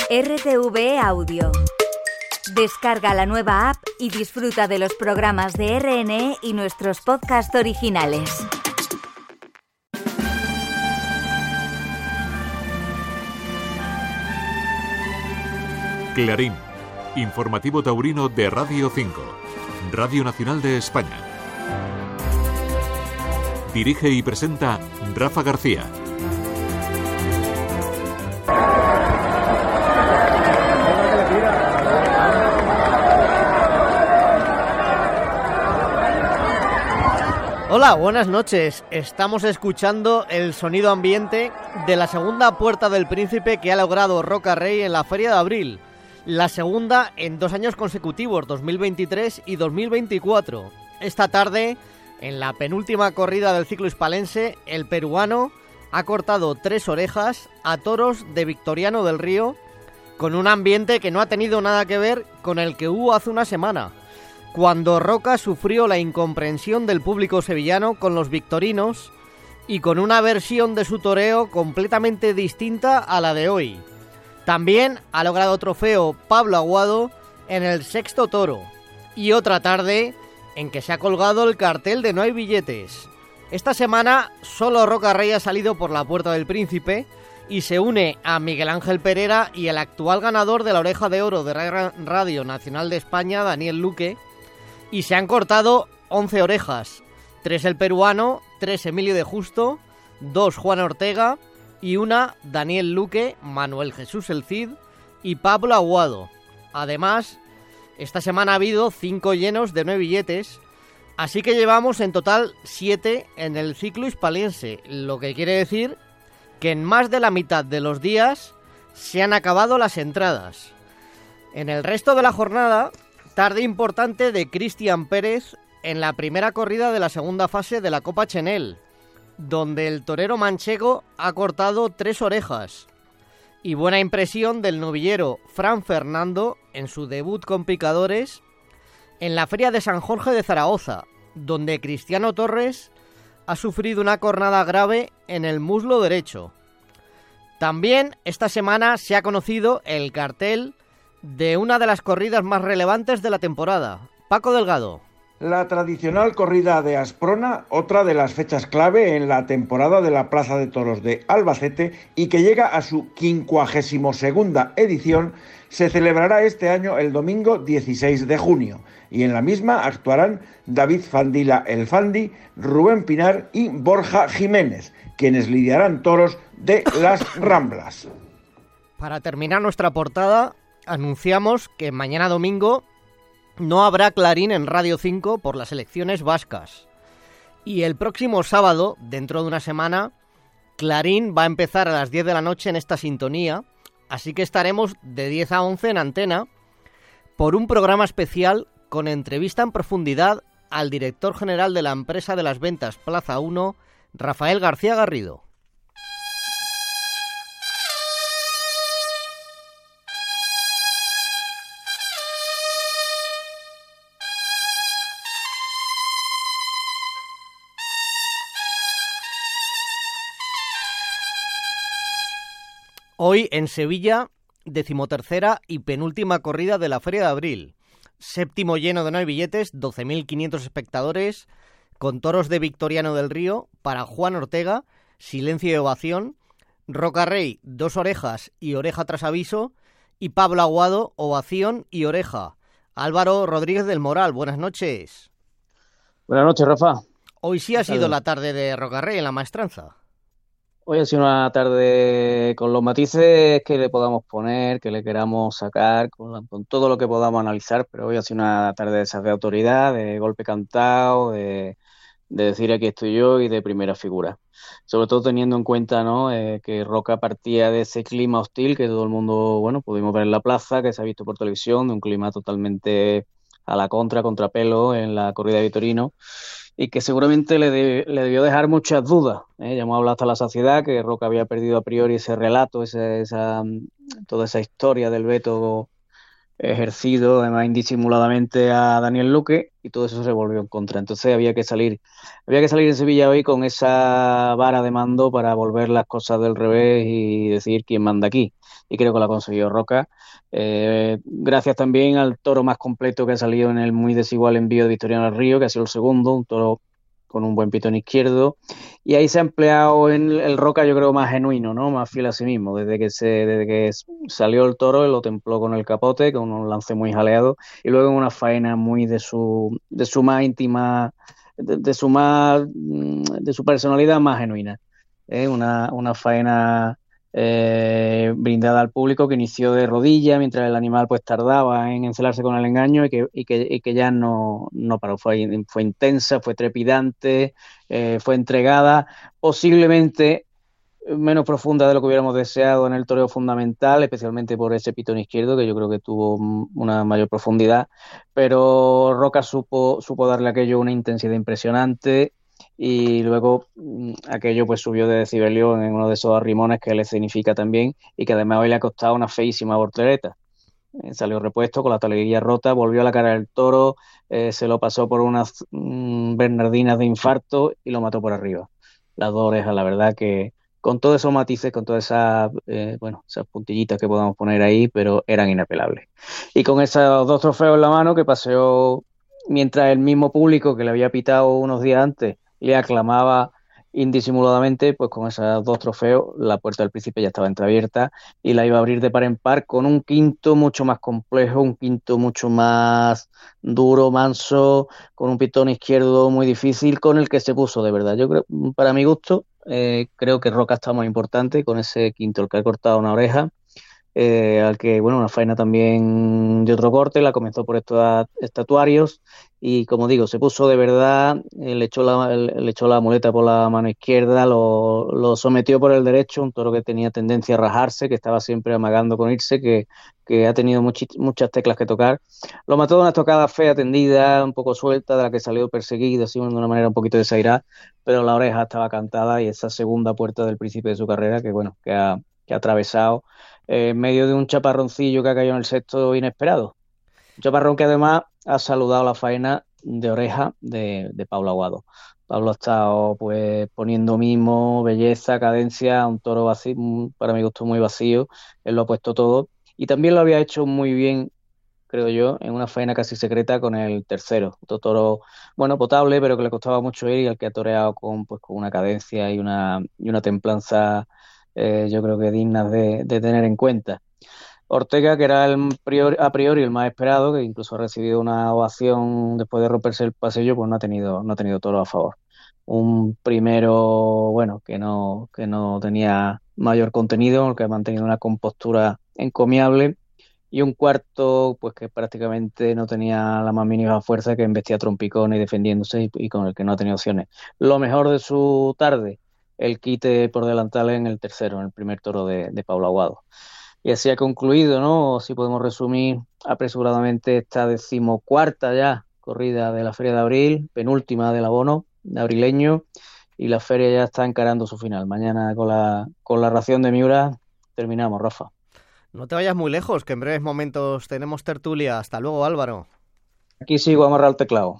RTV Audio. Descarga la nueva app y disfruta de los programas de RNE y nuestros podcasts originales. Clarín, informativo taurino de Radio 5, Radio Nacional de España. Dirige y presenta Rafa García. Hola, buenas noches. Estamos escuchando el sonido ambiente de la segunda Puerta del Príncipe que ha logrado Roca Rey en la Feria de Abril. La segunda en 2 años consecutivos, 2023 y 2024. Esta tarde, en la penúltima corrida del ciclo hispalense, el peruano ha cortado 3 orejas a toros de Victoriano del Río, con un ambiente que no ha tenido nada que ver con el que hubo hace una semana, cuando Roca sufrió la incomprensión del público sevillano con los victorinos y con una versión de su toreo completamente distinta a la de hoy. También ha logrado trofeo Pablo Aguado en el 6º toro, y otra tarde en que se ha colgado el cartel de No hay billetes. Esta semana solo Roca Rey ha salido por la Puerta del Príncipe y se une a Miguel Ángel Pereira y el actual ganador de la Oreja de Oro de Radio Nacional de España, Daniel Luque, y se han cortado 11 orejas, 3 el peruano, 3 Emilio de Justo, 2 Juan Ortega y 1 Daniel Luque, Manuel Jesús el Cid y Pablo Aguado. Además, esta semana ha habido 5 llenos de 9 billetes, así que llevamos en total 7 en el ciclo hispalense, lo que quiere decir que en más de la mitad de los días se han acabado las entradas. En el resto de la jornada, tarde importante de Cristian Pérez en la primera corrida de la segunda fase de la Copa Chenel, donde el torero manchego ha cortado 3 orejas. Y buena impresión del novillero Fran Fernando en su debut con picadores en la Feria de San Jorge de Zaragoza, donde Cristiano Torres ha sufrido una cornada grave en el muslo derecho. También esta semana se ha conocido el cartel de una de las corridas más relevantes de la temporada. Paco Delgado. La tradicional corrida de Asprona, otra de las fechas clave en la temporada de la Plaza de Toros de Albacete y que llega a su 52ª edición, se celebrará este año el domingo 16 de junio y en la misma actuarán David Fandila el Fandi, Rubén Pinar y Borja Jiménez, quienes lidiarán toros de las Ramblas. Para terminar nuestra portada, anunciamos que mañana domingo no habrá Clarín en Radio 5 por las elecciones vascas. Y el próximo sábado, dentro de una semana, Clarín va a empezar a las 10 de la noche en esta sintonía, así que estaremos de 10 a 11 en antena por un programa especial con entrevista en profundidad al director general de la empresa de las ventas Plaza 1, Rafael García Garrido. Hoy en Sevilla, 13ª y penúltima corrida de la Feria de Abril. 7º lleno de 9 billetes, 12.500 espectadores, con toros de Victoriano del Río para Juan Ortega, silencio y ovación, Roca Rey, 2 orejas y oreja tras aviso, y Pablo Aguado, ovación y oreja. Álvaro Rodríguez del Moral, buenas noches. Buenas noches, Rafa. Hoy sí ha sido la tarde de Roca Rey en la maestranza. Hoy ha sido una tarde con los matices que le podamos poner, que le queramos sacar, con todo lo que podamos analizar, pero hoy ha sido una tarde de esas de autoridad, de golpe cantado, de decir aquí estoy yo y de primera figura. Sobre todo teniendo en cuenta, ¿no?, que Roca partía de ese clima hostil que todo el mundo, bueno, pudimos ver en la plaza, que se ha visto por televisión, de un clima totalmente a la contrapelo en la corrida de Vitorino, y que seguramente le debió dejar muchas dudas. Ya hemos hablado hasta la saciedad que Roca había perdido a priori ese relato, toda esa historia del veto ejercido además indisimuladamente a Daniel Luque, y todo eso se volvió en contra. Entonces había que salir en Sevilla hoy con esa vara de mando para volver las cosas del revés y decir quién manda aquí. Y creo que lo ha conseguido Roca. Gracias también al toro más completo que ha salido en el muy desigual envío de Victoriano del Río, que ha sido el segundo, un toro con un buen pitón izquierdo, y ahí se ha empleado en el Roca, yo creo, más genuino, ¿no? Más fiel a sí mismo. Desde que salió el toro, él lo templó con el capote, con un lance muy jaleado, y luego en una faena muy de su más íntima, de su personalidad más genuina. Una faena brindada al público, que inició de rodilla mientras el animal pues tardaba en encelarse con el engaño, y que ya no paró. Fue intensa, fue trepidante, fue entregada, posiblemente menos profunda de lo que hubiéramos deseado en el toreo fundamental, especialmente por ese pitón izquierdo, que yo creo que tuvo una mayor profundidad, pero Roca supo darle a aquello una intensidad impresionante. Y luego aquello pues subió de decibelio en uno de esos arrimones que él escenifica también, y que además hoy le ha costado una feísima voltereta. Salió repuesto con la talegría rota, volvió a la cara del toro, se lo pasó por unas bernardinas de infarto y lo mató por arriba. Las dos orejas, la verdad que con todos esos matices, con todas esas esas puntillitas que podamos poner ahí, pero eran inapelables. Y con esos 2 trofeos en la mano, que paseó mientras el mismo público que le había pitado unos días antes le aclamaba indisimuladamente, pues con esos 2 trofeos la puerta del Príncipe ya estaba entreabierta, y la iba a abrir de par en par con un quinto mucho más complejo, un quinto mucho más duro, manso, con un pitón izquierdo muy difícil, con el que se puso de verdad. Yo creo, para mi gusto, creo que Roca está más importante con ese quinto, el que ha cortado una oreja. Al que, una faena también de otro corte, la comenzó por estos estatuarios, y como digo, se puso de verdad, le echó la muleta por la mano izquierda, lo sometió por el derecho, un toro que tenía tendencia a rajarse, que estaba siempre amagando con irse, que ha tenido muchas teclas que tocar. Lo mató de una estocada fea, tendida, un poco suelta, de la que salió perseguido, así de una manera un poquito desairada, pero la oreja estaba cantada, y esa segunda puerta del Príncipe de su carrera, que ha atravesado en medio de un chaparroncillo que ha caído en el sexto inesperado. Un chaparrón que además ha saludado la faena de oreja de Pablo Aguado. Pablo ha estado pues poniendo mimo, belleza, cadencia, un toro vacío, para mi gusto muy vacío. Él lo ha puesto todo, y también lo había hecho muy bien, creo yo, en una faena casi secreta con el tercero. Otro toro, potable, pero que le costaba mucho ir, y al que ha toreado con una cadencia y una templanza, yo creo que dignas de tener en cuenta. Ortega, que era a priori el más esperado, que incluso ha recibido una ovación después de romperse el pasillo, pues no ha tenido toro a favor. Un primero, que no tenía mayor contenido, que ha mantenido una compostura encomiable, y un cuarto pues que prácticamente no tenía la más mínima fuerza, que embestía trompicones y defendiéndose, y con el que no ha tenido opciones. Lo mejor de su tarde, el quite por delantal en el tercero, en el primer toro de Pablo Aguado. Y así ha concluido, ¿no? Si podemos resumir apresuradamente esta 14ª ya corrida de la Feria de Abril, penúltima del abono de abrileño, y la feria ya está encarando su final. Mañana con la ración de Miura terminamos, Rafa. No te vayas muy lejos, que en breves momentos tenemos tertulia. Hasta luego, Álvaro. Aquí sigo amarrado al teclado.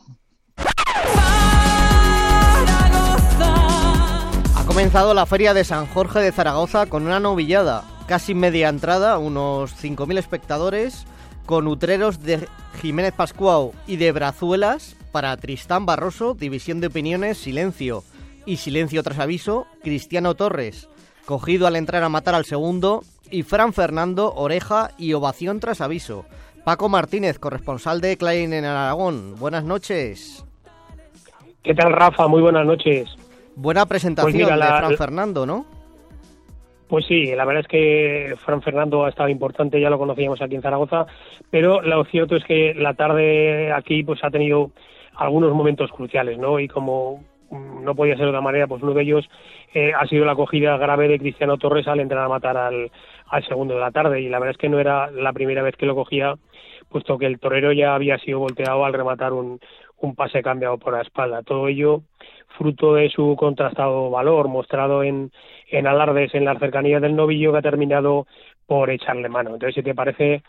Ha comenzado la Feria de San Jorge de Zaragoza con una novillada. Casi media entrada, unos 5.000 espectadores, con utreros de Jiménez Pascuao y de Brazuelas para Tristán Barroso, División de Opiniones, Silencio, y Silencio tras aviso, Cristiano Torres, cogido al entrar a matar al segundo, y Fran Fernando, Oreja y Ovación tras aviso. Paco Martínez, corresponsal de Klein en Aragón. Buenas noches. ¿Qué tal, Rafa? Muy buenas noches. Buena presentación de Fran Fernando, ¿no? Pues sí, la verdad es que Fran Fernando ha estado importante, ya lo conocíamos aquí en Zaragoza, pero lo cierto es que la tarde aquí pues ha tenido algunos momentos cruciales, ¿no? Y como no podía ser de otra manera, pues uno de ellos ha sido la acogida grave de Cristiano Torres al entrar a matar al segundo de la tarde, y la verdad es que no era la primera vez que lo cogía, puesto que el torero ya había sido volteado al rematar un pase cambiado por la espalda. Todo ello fruto de su contrastado valor, mostrado en alardes en las cercanías del novillo, que ha terminado por echarle mano. Entonces, si te parece,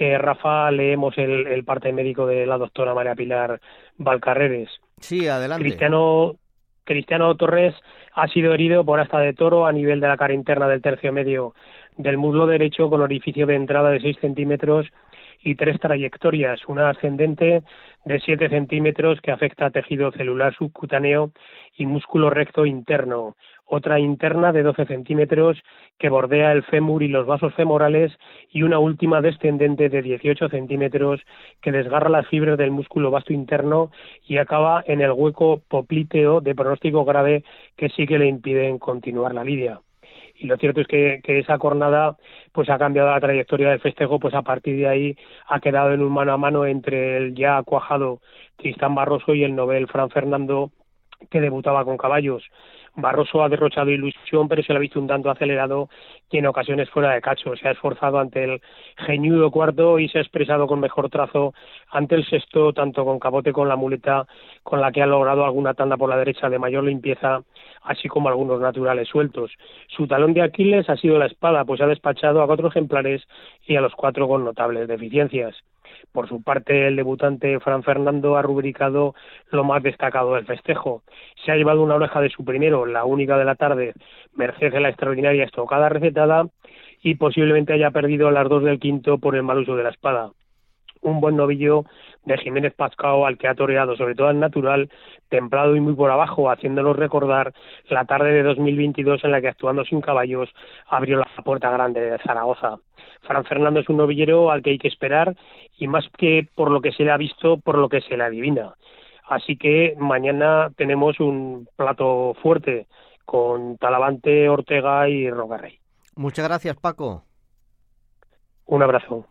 Rafa, leemos el parte médico de la doctora María Pilar Valcarreres. Sí, adelante. Cristiano Torres ha sido herido por asta de toro a nivel de la cara interna del tercio medio del muslo derecho, con orificio de entrada de 6 centímetros y 3 trayectorias, una ascendente de 7 centímetros que afecta a tejido celular subcutáneo y músculo recto interno, otra interna de 12 centímetros que bordea el fémur y los vasos femorales, y una última descendente de 18 centímetros que desgarra las fibras del músculo vasto interno y acaba en el hueco popliteo de pronóstico grave que sí que le impiden continuar la lidia. Y lo cierto es que esa cornada pues ha cambiado la trayectoria del festejo, pues a partir de ahí ha quedado en un mano a mano entre el ya cuajado Tristán Barroso y el novel Fran Fernando, que debutaba con caballos. Barroso ha derrochado ilusión, pero se lo ha visto un tanto acelerado y en ocasiones fuera de cacho. Se ha esforzado ante el geñudo cuarto y se ha expresado con mejor trazo ante el sexto, tanto con capote con la muleta, con la que ha logrado alguna tanda por la derecha de mayor limpieza, así como algunos naturales sueltos. Su talón de Aquiles ha sido la espada, pues ha despachado a 4 ejemplares y a los 4 con notables deficiencias. Por su parte, el debutante Fran Fernando ha rubricado lo más destacado del festejo. Se ha llevado una oreja de su primero, la única de la tarde, merced a la extraordinaria estocada recetada, y posiblemente haya perdido las 2 del quinto por el mal uso de la espada. Un buen novillo de Jiménez Pascao, al que ha toreado sobre todo al natural, templado y muy por abajo, haciéndonos recordar la tarde de 2022 en la que, actuando sin caballos, abrió la puerta grande de Zaragoza. Fran Fernando es un novillero al que hay que esperar, y más que por lo que se le ha visto, por lo que se le adivina. Así que mañana tenemos un plato fuerte con Talavante, Ortega y Rocarrey. Muchas gracias, Paco. Un abrazo.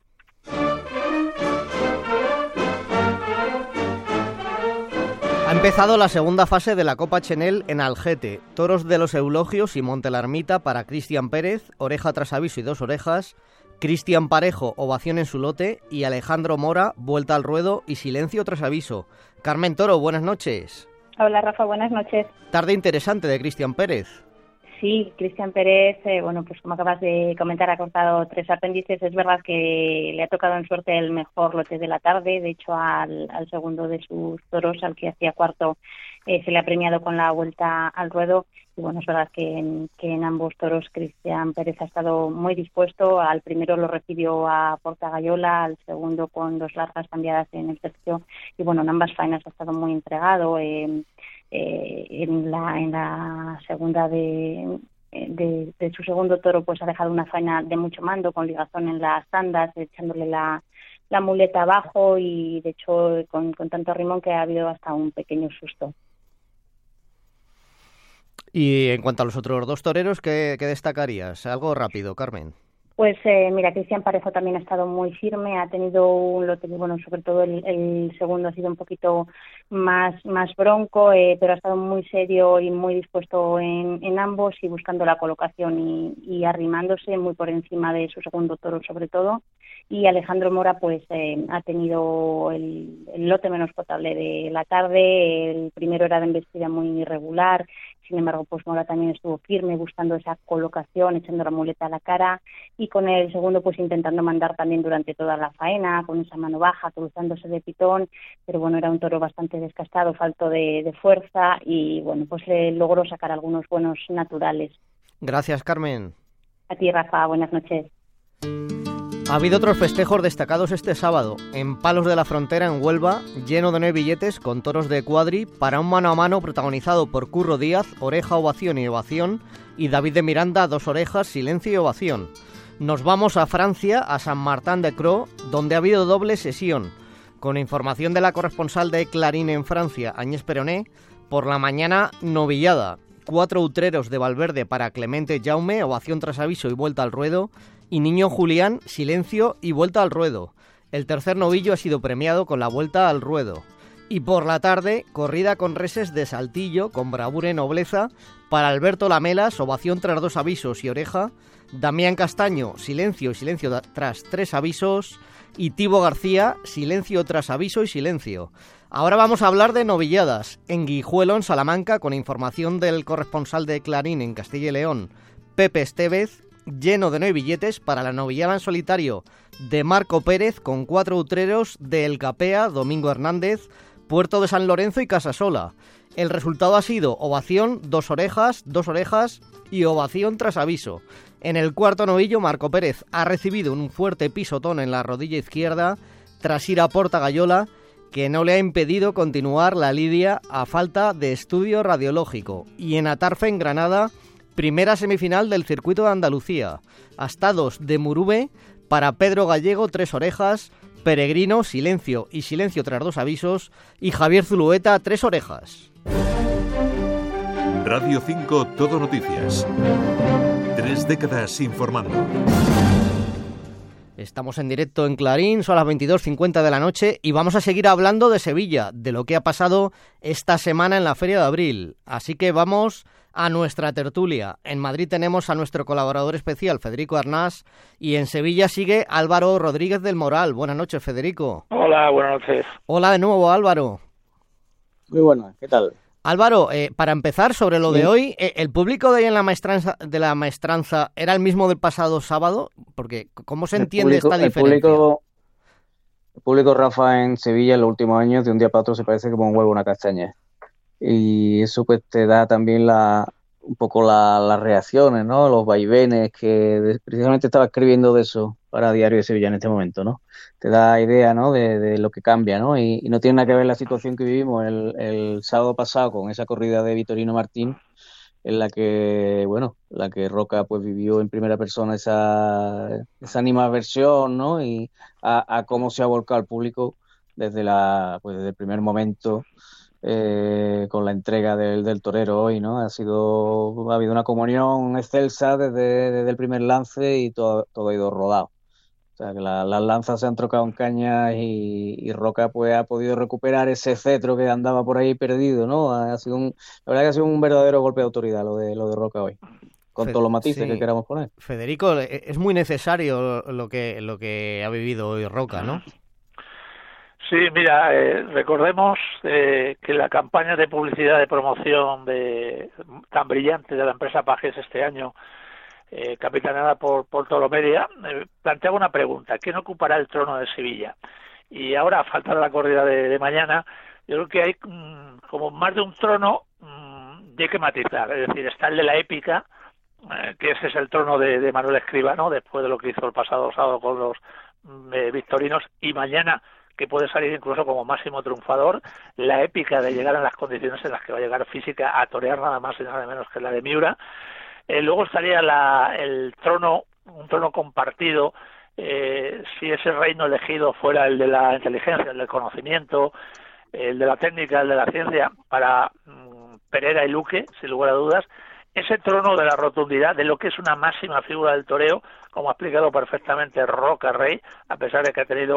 Ha empezado la segunda fase de la Copa Chenel en Algete. Toros de los Eulogios y Monte la Ermita para Cristian Pérez, oreja tras aviso y 2 orejas. Cristian Parejo, ovación en su lote. Y Alejandro Mora, vuelta al ruedo y silencio tras aviso. Carmen Toro, buenas noches. Hola, Rafa, buenas noches. Tarde interesante de Cristian Pérez. Sí, Cristian Pérez, pues como acabas de comentar, ha cortado 3 apéndices. Es verdad que le ha tocado en suerte el mejor lote de la tarde. De hecho, al segundo de sus toros, al que hacía cuarto, se le ha premiado con la vuelta al ruedo. Y bueno, es verdad que en ambos toros Cristian Pérez ha estado muy dispuesto. Al primero lo recibió a Portagayola, al segundo con 2 largas cambiadas en el tercio. Y bueno, en ambas faenas ha estado muy entregado. En la segunda de su segundo toro, pues ha dejado una faena de mucho mando, con ligazón en las andas, echándole la muleta abajo, y de hecho con tanto rimón que ha habido hasta un pequeño susto. Y en cuanto a los otros 2 toreros, ¿qué destacarías? Algo rápido, Carmen. Pues mira, Cristian Parejo también ha estado muy firme, ha tenido un lote, bueno, sobre todo el segundo ha sido un poquito más bronco, pero ha estado muy serio y muy dispuesto en ambos, y buscando la colocación y arrimándose muy por encima de su segundo toro sobre todo. Y Alejandro Mora pues ha tenido el lote menos potable de la tarde. El primero era de embestida muy irregular, sin embargo pues Mora también estuvo firme buscando esa colocación, echando la muleta a la cara, y con el segundo pues intentando mandar también durante toda la faena, con esa mano baja, cruzándose de pitón, pero bueno, era un toro bastante desgastado, falto de fuerza, y bueno, pues logró sacar algunos buenos naturales. Gracias, Carmen. A ti, Rafa, buenas noches. Ha habido otros festejos destacados este sábado. En Palos de la Frontera, en Huelva, lleno de 9 billetes con toros de cuadri para un mano a mano protagonizado por Curro Díaz, oreja, ovación y ovación, y David de Miranda, 2 orejas, silencio y ovación. Nos vamos a Francia, a San Martín de Crau, donde ha habido doble sesión. Con información de la corresponsal de Clarín en Francia, Agnès Peroné, por la mañana novillada. 4 utreros de Valverde para Clemente Jaume, ovación tras aviso y vuelta al ruedo, y Niño Julián, silencio y vuelta al ruedo. El tercer novillo ha sido premiado con la vuelta al ruedo. Y por la tarde, corrida con reses de Saltillo, con bravura y nobleza, para Alberto Lamelas, ovación tras 2 avisos y oreja, Damián Castaño, silencio y silencio tras 3 avisos, y Tibo García, silencio tras aviso y silencio. Ahora vamos a hablar de novilladas. En Guijuelo, en Salamanca, con información del corresponsal de Clarín en Castilla y León, Pepe Estevez, lleno de novilletes para la novillada en solitario de Marco Pérez con 4 utreros de El Capea, Domingo Hernández, Puerto de San Lorenzo y Casasola. El resultado ha sido ovación, 2 orejas y ovación tras aviso. En el cuarto novillo, Marco Pérez ha recibido un fuerte pisotón en la rodilla izquierda tras ir a Porta Gallola, que no le ha impedido continuar la lidia a falta de estudio radiológico. Y en Atarfe, en Granada, primera semifinal del circuito de Andalucía. Astados de Murube para Pedro Gallego, 3 orejas, Peregrino, silencio y silencio tras 2 avisos, y Javier Zulueta, 3 orejas. Radio 5 Todo Noticias. 3 décadas informando. Estamos en directo en Clarín, son las 22:50 de la noche y vamos a seguir hablando de Sevilla, de lo que ha pasado esta semana en la Feria de Abril. Así que vamos a nuestra tertulia. En Madrid tenemos a nuestro colaborador especial, Federico Arnás, y en Sevilla sigue Álvaro Rodríguez del Moral. Buenas noches, Federico. Hola, buenas noches. Hola de nuevo, Álvaro. Muy buenas, ¿qué tal? Álvaro, para empezar sobre lo de hoy, ¿el público de ahí en la maestranza era el mismo del pasado sábado? Porque ¿cómo se entiende esta diferencia? El público, Rafa, en Sevilla en los últimos años, de un día para otro se parece como un huevo a una castaña. Y eso pues te da también un poco las reacciones, ¿no? Los vaivenes, que precisamente estaba escribiendo de eso para Diario de Sevilla en este momento, ¿no? Te da idea, ¿no? de lo que cambia, ¿no? Y no tiene nada que ver la situación que vivimos el sábado pasado con esa corrida de Vitorino Martín, en la que Roca pues vivió en primera persona esa animadversión, ¿no? Y a cómo se ha volcado el público desde el primer momento, con la entrega del torero hoy, ¿no? Ha habido una comunión excelsa desde el primer lance y todo ha ido rodado. O sea, que las lanzas se han trocado en cañas y Roca pues ha podido recuperar ese cetro que andaba por ahí perdido, ¿no? La verdad que ha sido un verdadero golpe de autoridad lo de Roca hoy, con todos los matices que queramos poner. Federico, es muy necesario lo que ha vivido hoy Roca, ¿no? Sí, mira, recordemos que la campaña de publicidad de promoción tan brillante de la empresa Pajes este año, capitaneada por Tolomedia, planteaba una pregunta: ¿quién ocupará el trono de Sevilla? Y ahora, a falta de la corrida de mañana, yo creo que hay como más de un trono de que matizar. Es decir, está el de la épica, que ese es el trono de Manuel Escribá, ¿no? Después de lo que hizo el pasado sábado con los victorinos, y mañana, que puede salir incluso como máximo triunfador, la épica de llegar a las condiciones en las que va a llegar física a torear nada más y nada menos que la de Miura. Luego estaría un trono compartido, si ese reino elegido fuera el de la inteligencia, el del conocimiento, el de la técnica, el de la ciencia, para Pereira y Luque, sin lugar a dudas. Ese trono de la rotundidad, de lo que es una máxima figura del toreo, como ha explicado perfectamente Roca Rey, a pesar de que ha tenido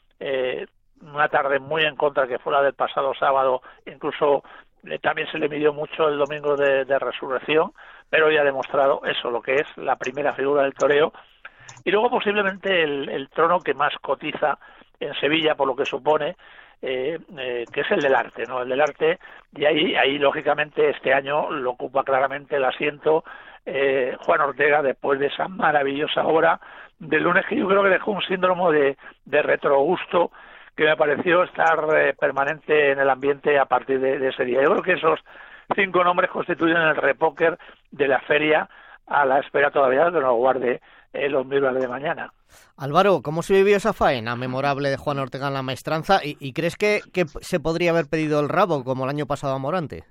una tarde muy en contra, que fue la del pasado sábado. Incluso también se le midió mucho el domingo de Resurrección, pero ya ha demostrado eso, lo que es la primera figura del toreo. Y luego posiblemente el trono que más cotiza en Sevilla, por lo que supone, que es el del arte, ¿no? El del arte, y ahí lógicamente este año lo ocupa claramente el asiento Juan Ortega, después de esa maravillosa obra del lunes, que yo creo que dejó un síndrome de retrogusto que me pareció estar permanente en el ambiente a partir de ese día. Yo creo que esos 5 nombres constituyen el repóquer de la feria, a la espera todavía de que nos guarde los Miuras de mañana. Álvaro, ¿cómo se vivió esa faena memorable de Juan Ortega en la maestranza? ¿Y crees que se podría haber pedido el rabo como el año pasado a Morante?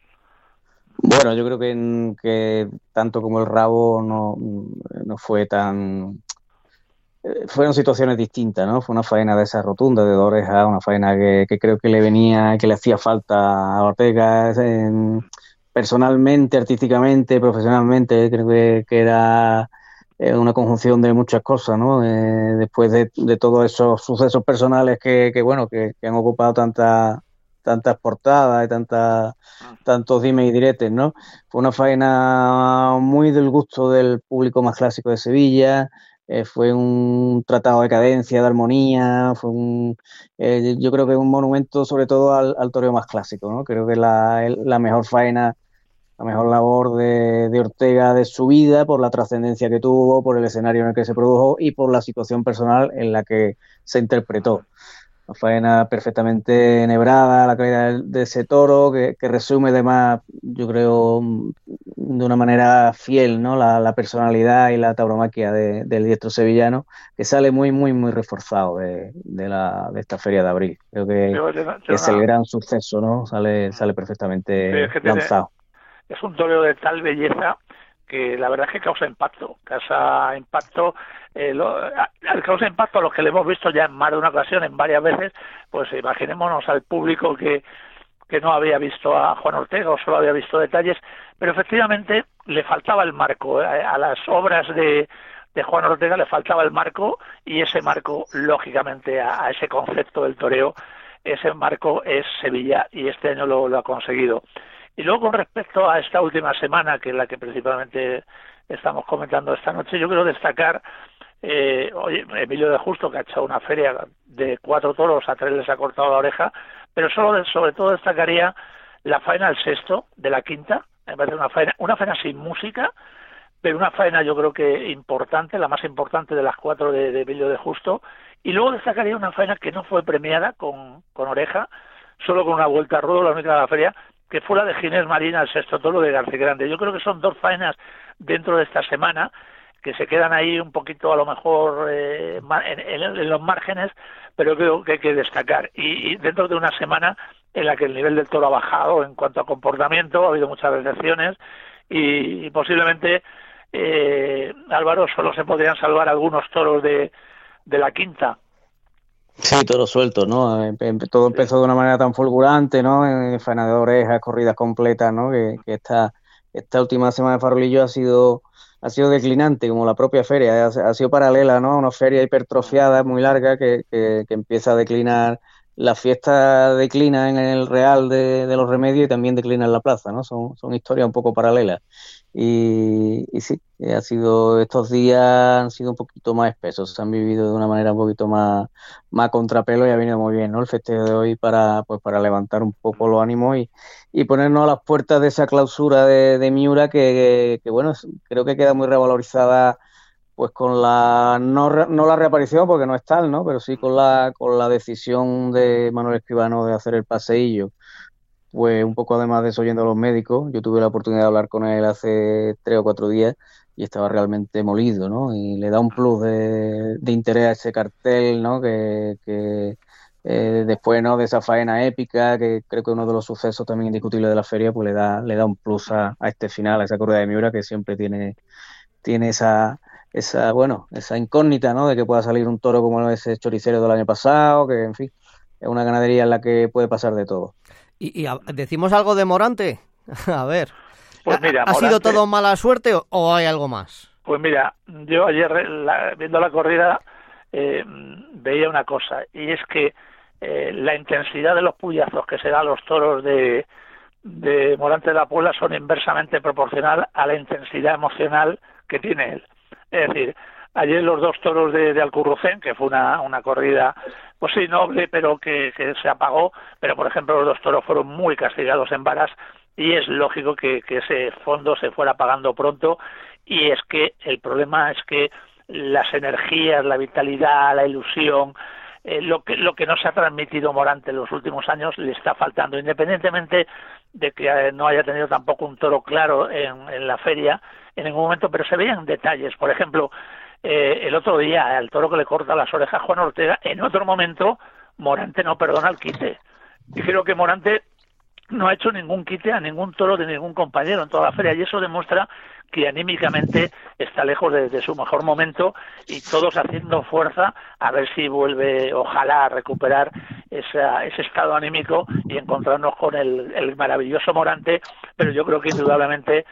Bueno, yo creo que tanto como el rabo no fue tan... Fueron situaciones distintas, ¿no? Fue una faena de esa rotunda, de 2 orejas, una faena que creo que le hacía falta a Ortega, personalmente, artísticamente, profesionalmente. Creo que era una conjunción de muchas cosas, ¿no? Después de todos esos sucesos personales que han ocupado tantas portadas y tantos dimes y diretes, ¿no? Fue una faena muy del gusto del público más clásico de Sevilla. Fue un tratado de cadencia, de armonía, yo creo que es un monumento sobre todo al toreo más clásico, ¿no? Creo que la mejor faena labor de Ortega de su vida, por la trascendencia que tuvo, por el escenario en el que se produjo y por la situación personal en la que se interpretó. Una faena perfectamente enhebrada, la calidad de ese toro, que resume además, yo creo, de una manera fiel, ¿no? La personalidad y la tauromaquia del diestro sevillano, que sale muy, muy, muy reforzado de esta Feria de Abril. Creo que es el gran suceso, ¿no? Sale perfectamente lanzado. Es un torero de tal belleza que la verdad es que causa impacto causa impacto a los que le hemos visto ya en más de una ocasión, en varias veces. Pues imaginémonos al público que no había visto a Juan Ortega o solo había visto detalles, pero efectivamente le faltaba el marco, a las obras de Juan Ortega le faltaba el marco, y ese marco, lógicamente, a ese concepto del toreo, ese marco es Sevilla, y este año lo ha conseguido. Y luego, con respecto a esta última semana, que es la que principalmente estamos comentando esta noche, yo quiero destacar Emilio de Justo, que ha hecho una feria de 4 toros, a 3 les ha cortado la oreja, pero sobre todo destacaría la faena del sexto, de la quinta. Me parece una faena sin música, pero una faena yo creo que importante, la más importante de las 4 de Emilio de Justo. Y luego destacaría una faena que no fue premiada con oreja, solo con una vuelta a ruedo, la única de la feria, que fue la de Ginés Marina, el sexto toro de García Grande. Yo creo que son 2 faenas dentro de esta semana que se quedan ahí un poquito a lo mejor en los márgenes, pero creo que hay que destacar. Y dentro de una semana en la que el nivel del toro ha bajado en cuanto a comportamiento, ha habido muchas decepciones y posiblemente, Álvaro, solo se podrían salvar algunos toros de la quinta. Sí, toros sueltos, ¿no? Todo empezó de una manera tan fulgurante, ¿no? Faena de orejas, corridas completas, ¿no? Que esta última semana de Farolillo ha sido declinante, como la propia feria, ha sido paralela, ¿no? Una feria hipertrofiada, muy larga, que empieza a declinar. La fiesta declina en el Real de los Remedios y también declina en la plaza, ¿no? Son historias un poco paralelas. Y sí, estos días han sido un poquito más espesos, se han vivido de una manera un poquito más contrapelo, y ha venido muy bien, ¿no? El festejo de hoy para levantar un poco los ánimos y ponernos a las puertas de esa clausura de Miura que bueno, creo que queda muy revalorizada, pues con no la reaparición, porque no es tal, ¿no? Pero sí con la decisión de Manuel Escribano de hacer el paseillo. Pues un poco además desoyendo a los médicos. Yo tuve la oportunidad de hablar con él hace 3 o 4 días y estaba realmente molido, ¿no? Y le da un plus de interés a ese cartel, ¿no? Que después, ¿no? De esa faena épica, que creo que uno de los sucesos también indiscutibles de la feria, pues le da un plus a este final, a esa corrida de Miura, que siempre tiene esa incógnita, ¿no? De que pueda salir un toro como ese choricero del año pasado, que en fin, es una ganadería en la que puede pasar de todo. ¿Y decimos algo de Morante? A ver, pues mira, ¿ha sido todo mala suerte o hay algo más? Pues mira, yo ayer viendo la corrida veía una cosa, y es que la intensidad de los puyazos que se da a los toros de Morante de la Puebla son inversamente proporcional a la intensidad emocional que tiene él. Es decir, ayer los 2 toros de Alcurrucén, que fue una corrida, pues sí, noble, pero que se apagó, pero por ejemplo los 2 toros fueron muy castigados en varas, y es lógico que ese fondo se fuera apagando pronto, y es que el problema es que las energías, la vitalidad, la ilusión, lo que no se ha transmitido Morante en los últimos años le está faltando, independientemente de que no haya tenido tampoco un toro claro en la feria en ningún momento, pero se veían detalles. Por ejemplo, el otro día, el toro que le corta las orejas a Juan Ortega, en otro momento Morante no perdona el quite. Y creo que Morante no ha hecho ningún quite a ningún toro de ningún compañero en toda la feria, y eso demuestra que anímicamente está lejos de su mejor momento, y todos haciendo fuerza a ver si vuelve, ojalá, a recuperar ese estado anímico y encontrarnos con el maravilloso Morante. Pero yo creo que indudablemente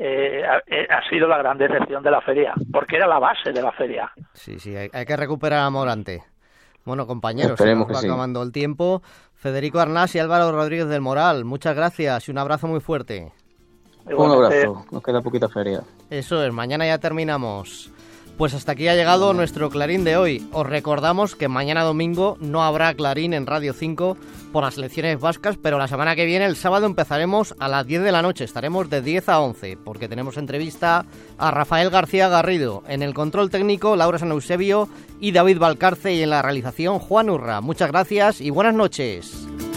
ha sido la gran decepción de la feria, porque era la base de la feria. Sí, hay que recuperar a Morante. Bueno, compañeros, esperemos se nos va que acabando el tiempo. Federico Arnás y Álvaro Rodríguez del Moral, muchas gracias y un abrazo muy fuerte. Un abrazo, nos queda poquita feria. Eso es, mañana ya terminamos. Pues hasta aquí ha llegado nuestro Clarín de hoy. Os recordamos que mañana domingo no habrá Clarín en Radio 5 por las elecciones vascas, pero la semana que viene, el sábado, empezaremos a las 10 de la noche. Estaremos de 10 a 11, porque tenemos entrevista a Rafael García Garrido. En el control técnico, Laura San Eusebio y David Valcarce, y en la realización, Juan Urra. Muchas gracias y buenas noches.